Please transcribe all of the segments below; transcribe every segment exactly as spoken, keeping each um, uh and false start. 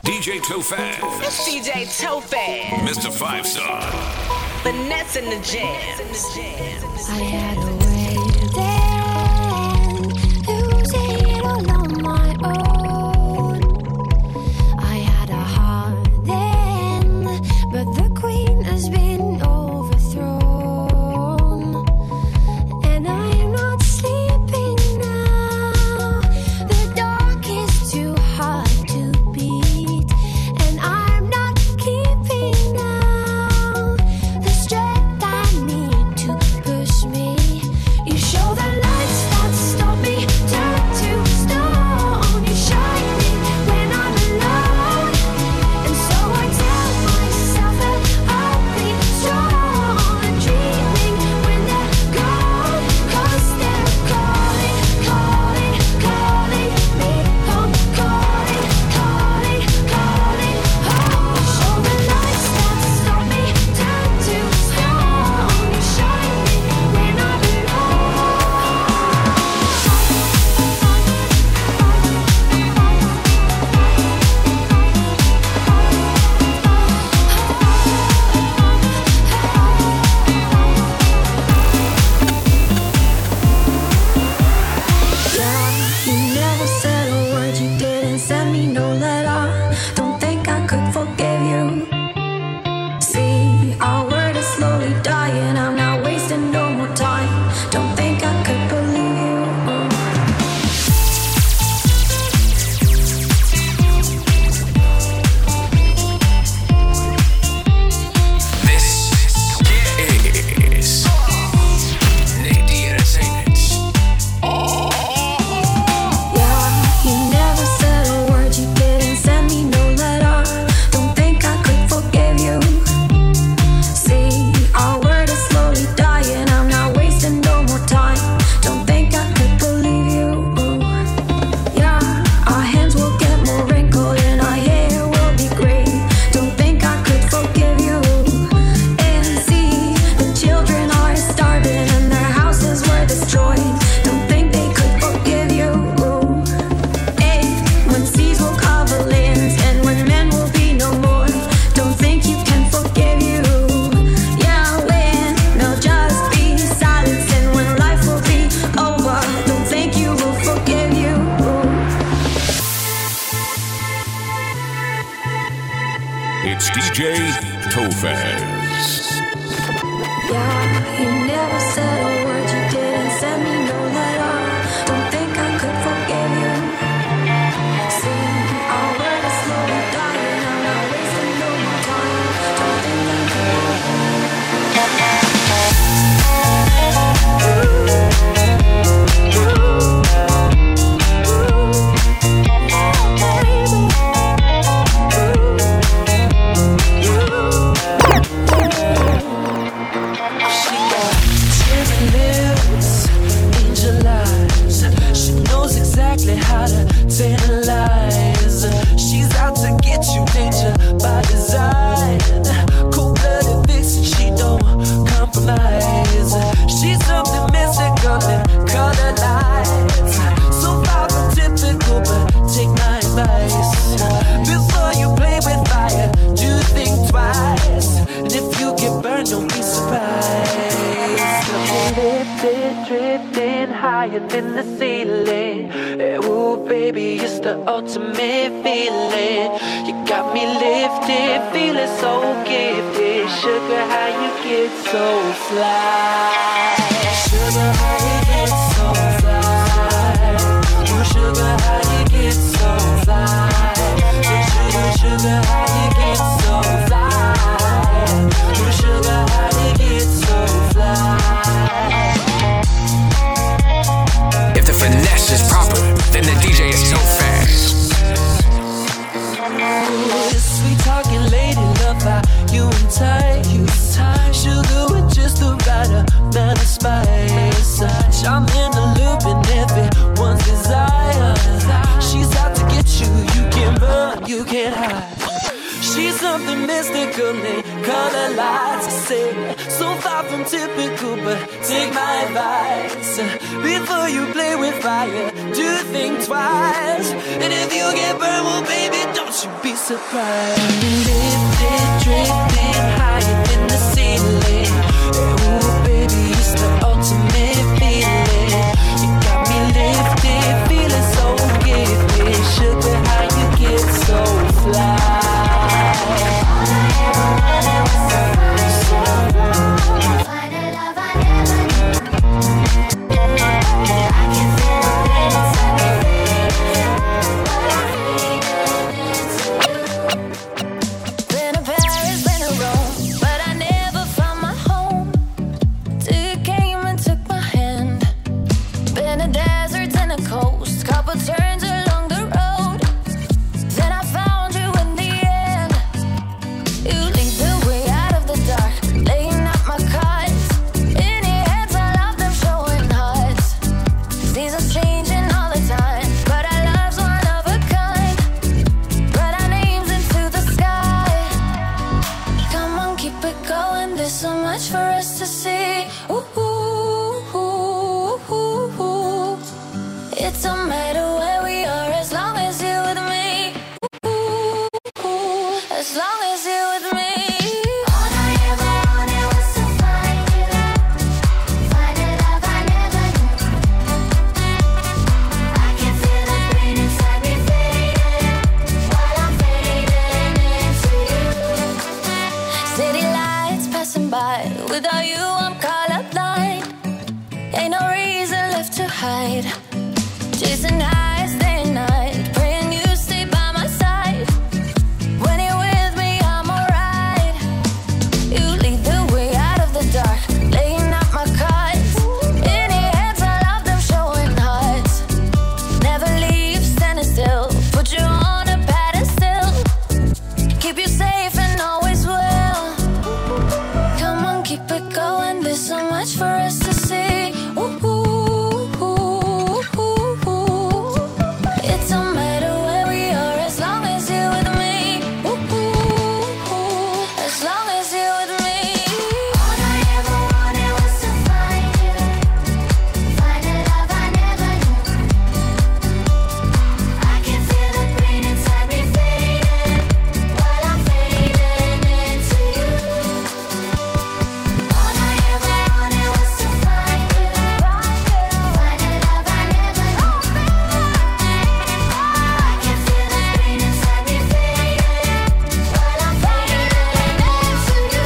D J Tofaz. It's D J Tofaz. Mister Five Star. Finesse in the jam. I had a way to then lose it all on my own. I had a heart then, but the queen has been overthrown. And I'm not sleeping now. The dark is too hard to beat. And I'm not keeping now the strength I need to push me. You show the lights that stop me, turn to stone. You shine me when I'm alone. And so I tell myself that I'll be strong and dreaming when they're gone. Cause they're calling, calling, calling me home. Calling, calling, calling home. You show the lights that stop me, turn to stone. You shine me when I'm You never said a word, you didn't send me no letter. Don't think I could forgive you. See, our word is slowly dying. I'm not wasting no more time. Don't think I could believe you. This is Nady Entertainment. Yeah, you never said a word, you didn't send me no letter. Don't think I could forgive you. See, our word is slowly dying. I'm not wasting no more time. Don't think I could believe you. Yeah, our hands will get more wrinkled and our hair will be gray. Don't think I could forgive you. And see, the children are starving and their houses were destroyed. Don't think they could forgive you. Hey, when seas will cover lands and when men will be no more. Don't think you can forgive you. Yeah, when there'll just be silence and when life will be over. Don't think you will forgive you. It's D J Tofaz. Yeah, you never said a word, you didn't send me no letter. Don't think I could forgive you. See, our word is slowly dying. I'm not wasting no more time. Don't think I She got cherry lips, angel eyes. She knows exactly how to tantalize. She's out to get you, danger by design. Cold-blooded vixen, she don't compromise. She's something mystical and color lights. So far from typical, but take my advice. Before you play with fire, do think twice. And if you get burned, don't be surprised. Lifted, drifting higher than the ceiling. Eh, ooh, baby, it's the ultimate feeling. You got me lifted, feeling so gifted. Sugar, how you get so fly? Sugar, how you get so fly? Ooh, sugar, how you get so fly? Sugar, sugar, how you get so fly? Ooh, sugar, how you get so fly? If the finesse is proper, then the D J is Tofaz. Sweet talking lady, love how you and tight. Sugar with just the right amount of spice. I'm in the loop and everyone's desire. She's out to get you, you can't run, you can't hide. She's something mystical and color lights. I say, so far from typical, but take my advice. Before you play with fire, do think twice. And if you get burned, well, baby, don't you be surprised. surprise. Lifted, drifting higher than the ceiling. Ooh, baby, it's the ultimate feeling. You got me lifted, feeling so gifted. Sugar, how you get so fly? All I ever wanted was to find so wrong. Find a love I never knew. I can feel the pain inside me fading, but I'm fading into you. Been to Paris, been to Rome, but I never found my home till you came and took my hand. Been to deserts and the coast, couple turns along the road, then I found you in the end. You lead the way out of the dark, laying out my cards. In your heads, I love them showing hearts. Seasons changing all the time, but our love's one of a kind. Write our names into the sky. Come on, keep it going. There's so much for us to see. Ooh, ooh, ooh, ooh, ooh. It don't matter where we are as long as you're with me. Ooh, ooh, as long as you're with me. All I ever wanted was to find you, find a love I never knew. I can feel the pain inside me fading, while I'm fading into you. City lights passing by, without you I'm colorblind. Ain't no reason left to hide. Chasing highs day and night, praying you stay by my side. When you're with me, I'm alright. You lead the way out of the dark, laying out my cards. In your hands, I love them showing hearts. Never leave, standing still. Put you on a pedestal. Keep you safe and always will. Come on, keep it going. There's so much for us to see. Ooh, ooh, ooh, ooh, ooh. It don't matter where we are as long as you're with me. Ooh, ooh, ooh, as long as you're with me. All I ever wanted was to find you, find a love I never knew. I can feel the pain inside me fading, while I'm fading into you. All I ever wanted was to find you, find a love I never knew. I can feel the pain inside me fading, while I'm fading into you.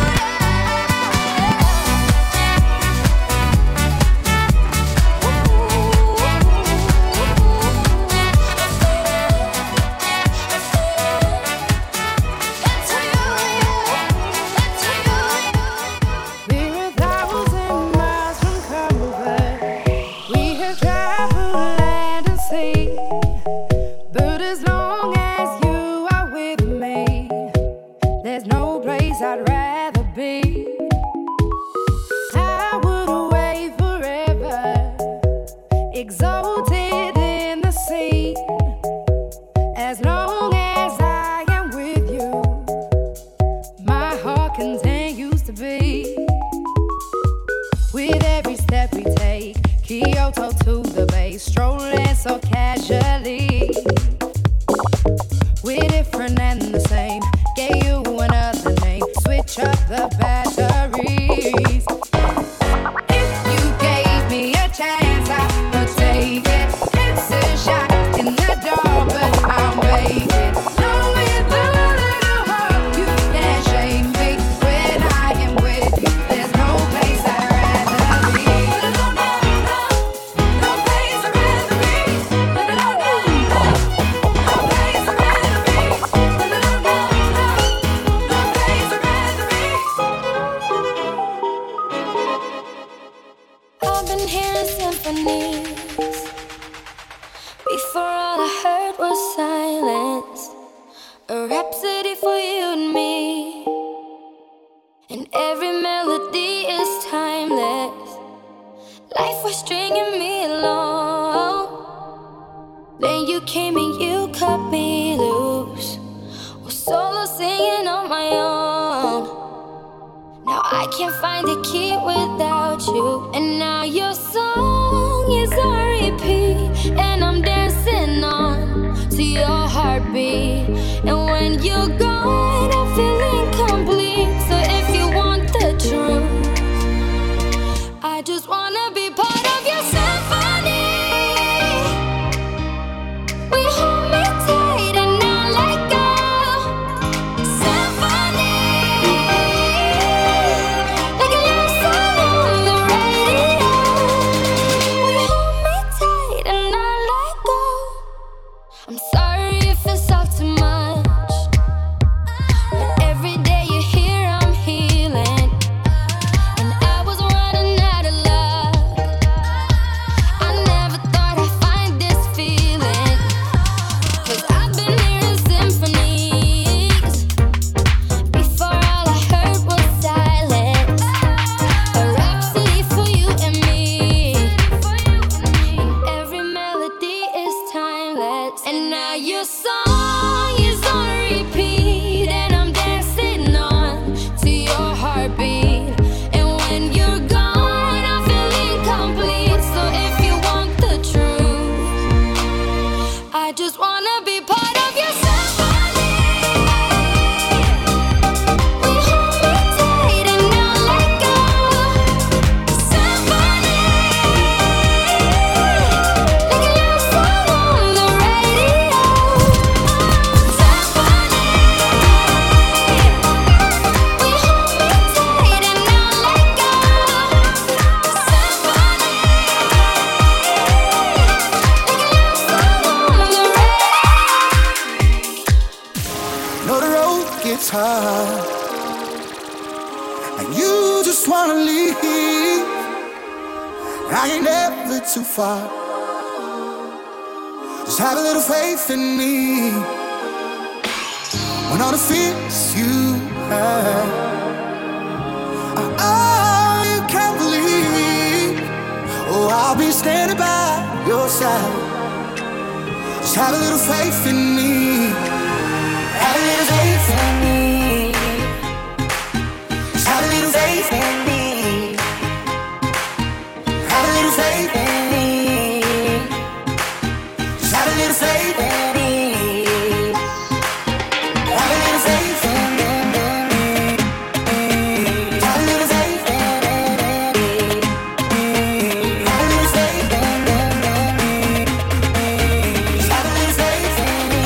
We're a thousand miles from comfort. We have traveled land and sea. But as long as you are with me, there's no place I'd rather be. I would wait forever, exalted in the sea. As long as I am with you, my heart continues to beat. With every step we take, Kyoto to the bay, strolling so casually. We're different and the same. Gave you another name. Switch up the batteries. If you gave me a chance, I would take it. It's a shot in the dark, but I'll make it. Knowing the little heart, you can't shame me. When I am with you, there's no place I'd rather be. No, no, no, no place I'd rather be. No, no, no, no, no place I'd rather be. No, no, no, no, no place I'd rather be. I've been hearing symphonies. Before all I heard was silence. A rhapsody for you and me. And every melody is timeless. Life was stringing me along. Then you came and you cut me loose. Was solo singing on my own. Now I can't find a key without you. And now your song is on repeat. And I'm dancing on to your heartbeat. And when know the road gets hard, and you just wanna leave. I ain't never too far. Just have a little faith in me. When all the fears you have, oh, you can't believe. Oh, I'll be standing by your side. Just have a little faith in me. Have a little faith in me. Just have a little faith in me. Have a little faith in me. Just have a little faith in me. Have a little faith in me. Have a little faith in me. Have a little faith in me. Just have a little faith in me.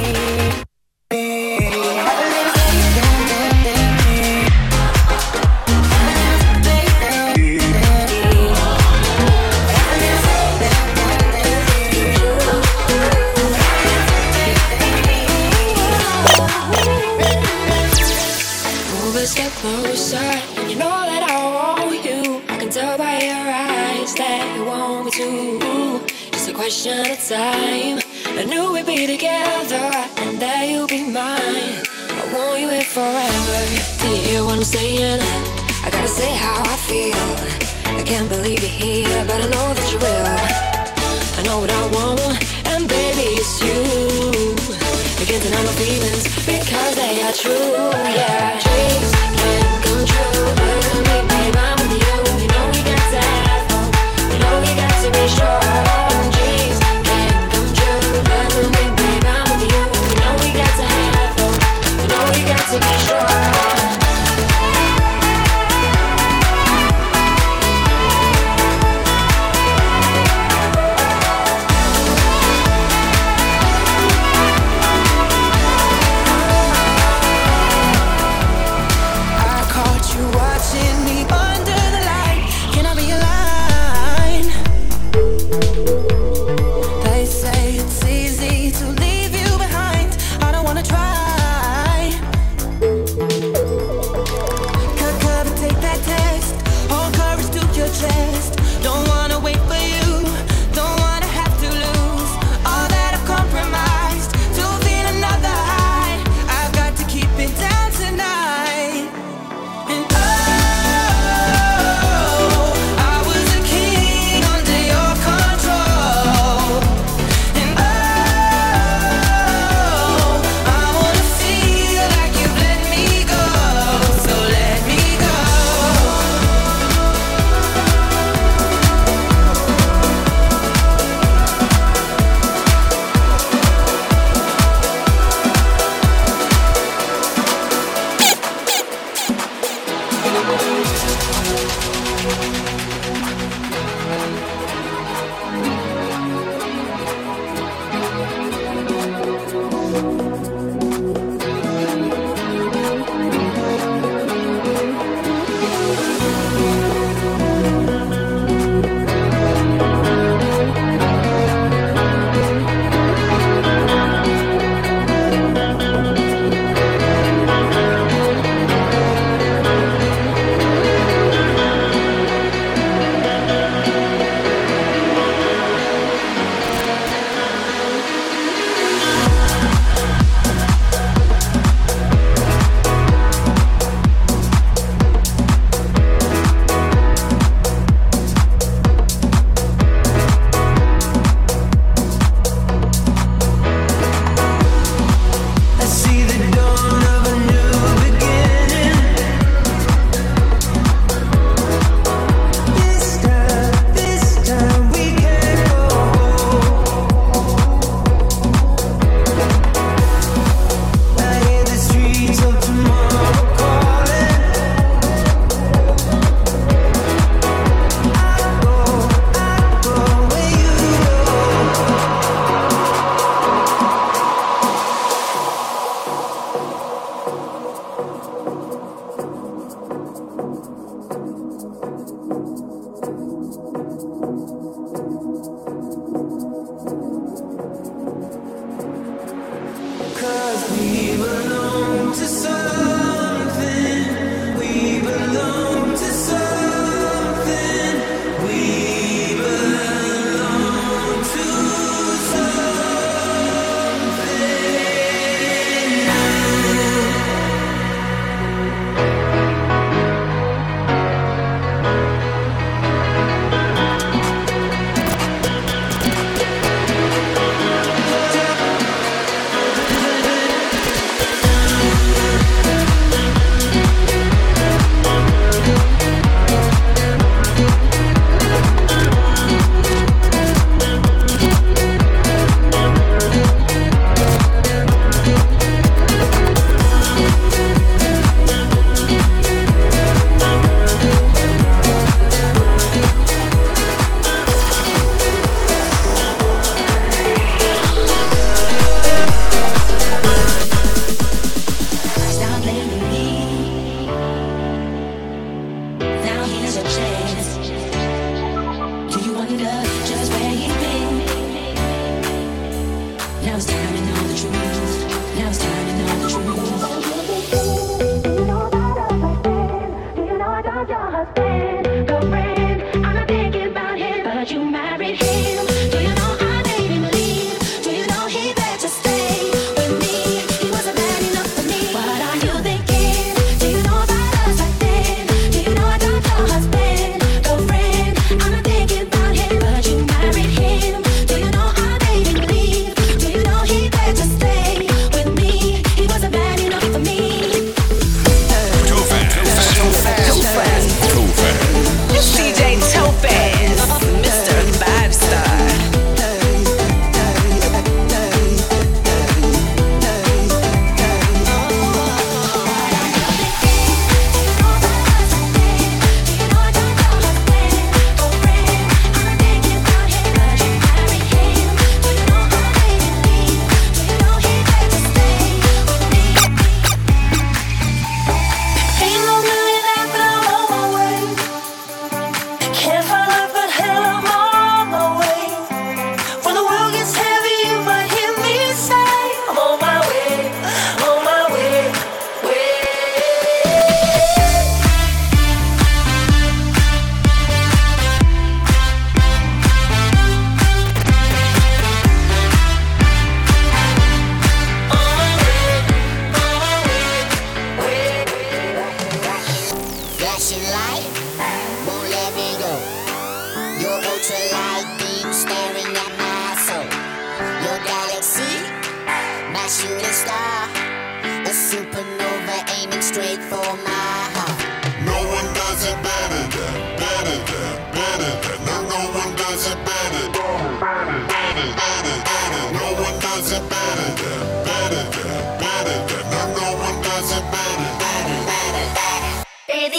Move a step closer, and you know that I want you. I can tell by your eyes that you want me to. Just a question of time. I knew we'd be together, and that you'll be mine. I want you here forever. Do you hear what I'm saying? I gotta say how I feel. I can't believe you're here, but I know that you will. I know what I want, and baby, it's you. You can't deny my feelings because they are true, yeah. Dreams can come true, but with me, babe, I'm with you. You know we got to have fun. You know we got to be sure. Dreams can come true, but with me, babe, I'm with you. You know we got to have fun. You know we got to be sure.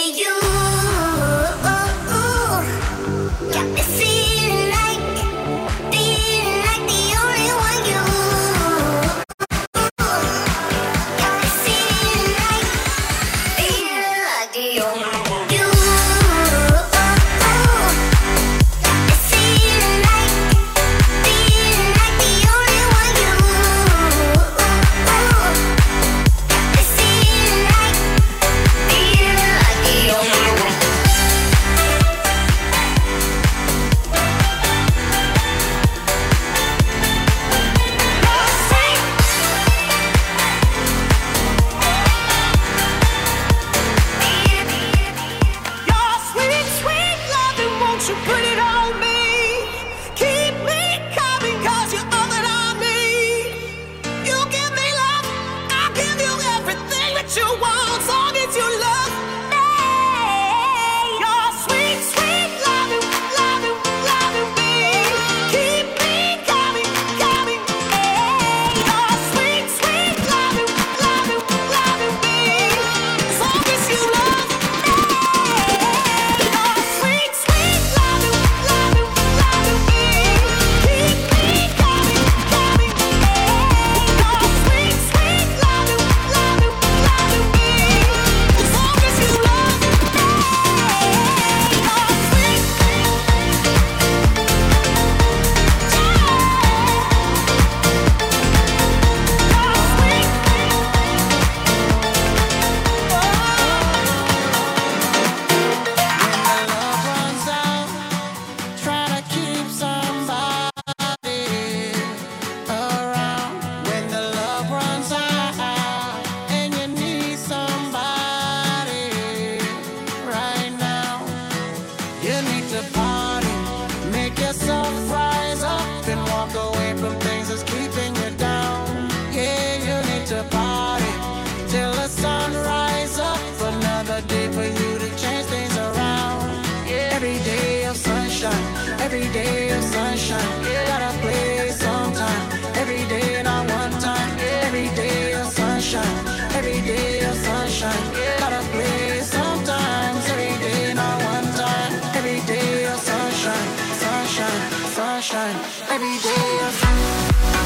every day of sunshine. Gotta play sometime, every day not one time. Every day of sunshine, every day of sunshine. Gotta play sometimes, every day not one time. Every day of sunshine, sunshine, sunshine. Every day of sunshine.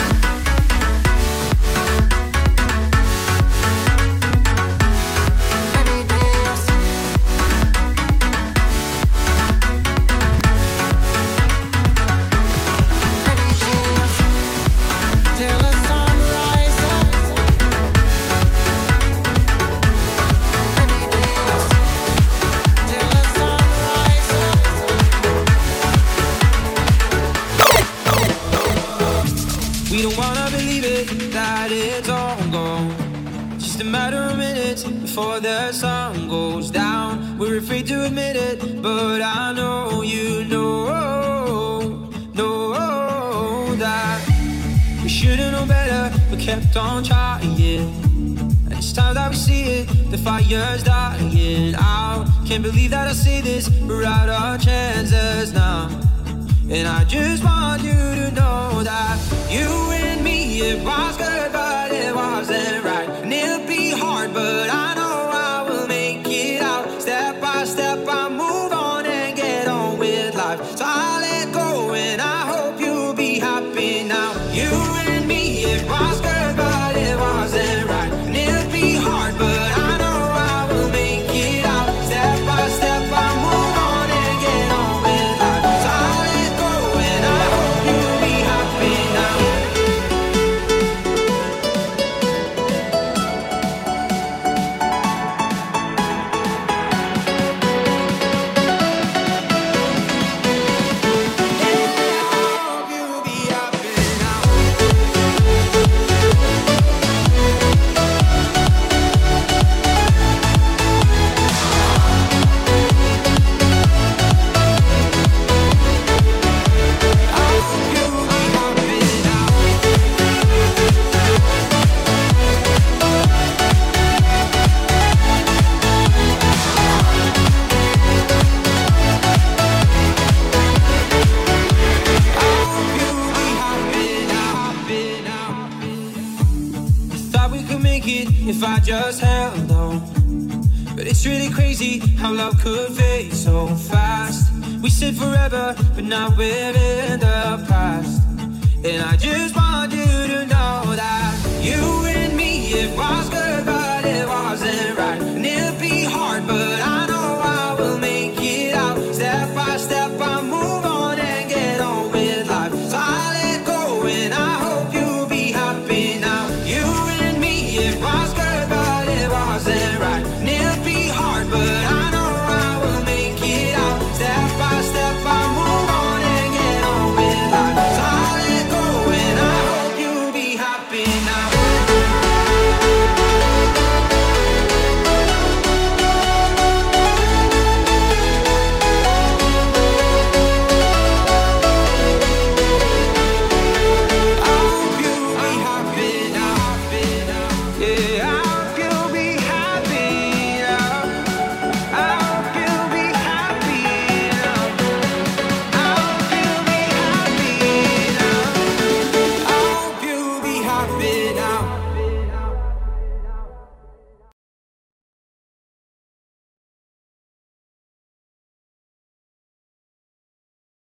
We don't wanna believe it, that it's all gone. Just a matter of minutes before the sun goes down. We're afraid to admit it, but I know you know, know that we should've known better, but kept on trying. And it's time that we see it, the fire's dying out. Can't believe that I say this, we're out of chances now. And I just want you to know that you and me, it was good, but it wasn't right. And it'll be hard, but I know I will make it out. Step by step, I move on and get on with life. So I let go and I hope you'll be happy now. You and me, it was good, but it wasn't right. And it'll be hard, but I know I will make it out. Step by step, I move on and get on with life. So I let go and I hope you'll be happy now. If I just held on, But it's really crazy how love could fade so fast. We said forever, but now we're in the past. And I just want you to know that you and me, it was good, but it wasn't right. And it'll be hard, but I know I will make it out. Step by step, I move on and get on with life. So I let go, and I hope you'll be happy now. You and me, it was good.